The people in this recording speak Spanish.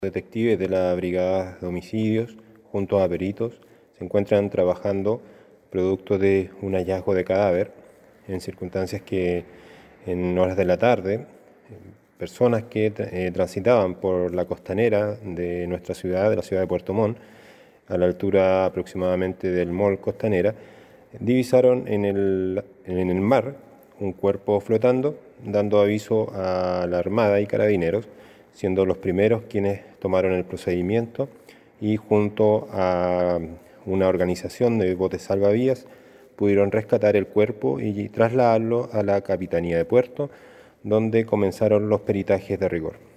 Detectives de la Brigada de Homicidios, junto a peritos, se encuentran trabajando producto de un hallazgo de cadáver en circunstancias que en horas de la tarde, personas que transitaban por la costanera de nuestra ciudad, de la ciudad de Puerto Montt, a la altura aproximadamente del Mall Costanera, divisaron en el mar un cuerpo flotando, dando aviso a la Armada y Carabineros, siendo los primeros quienes tomaron el procedimiento y junto a una organización de botes salvavidas pudieron rescatar el cuerpo y trasladarlo a la Capitanía de Puerto, donde comenzaron los peritajes de rigor.